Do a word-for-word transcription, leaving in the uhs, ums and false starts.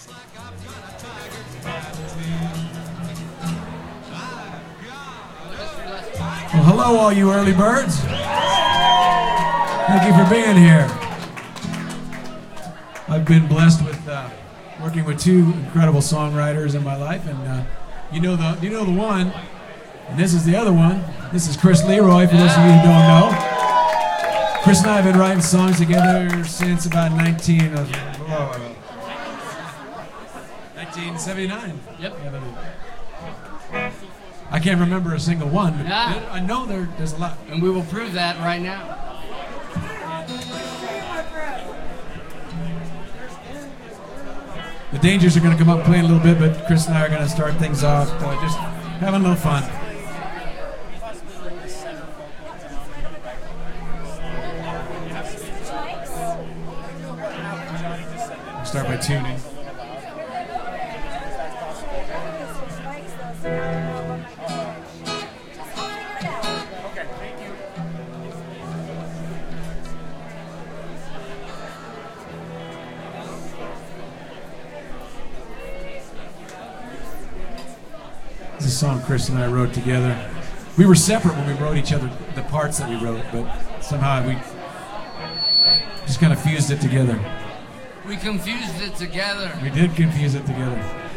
Well, hello, all you early birds. Thank you for being here. I've been blessed with uh, working with two incredible songwriters in my life, and uh, you know the you know the one, and this is the other one. This is Chris Leroy. For those of you who don't know, Chris and I have been writing songs together since about nineteen of oh, nineteen seventy-nine. Yep. I can't remember a single one, but Yeah. I know there, there's a lot. And we will prove that right now. The Dangers are going to come up and play in a little bit, but Chris and I are going to start things off, uh, just having a little fun. We'll start by tuning. This is a song Chris and I wrote together. We were separate when we wrote each other the parts that we wrote, but somehow we just kind of fused it together. We confused it together. We did confuse it together.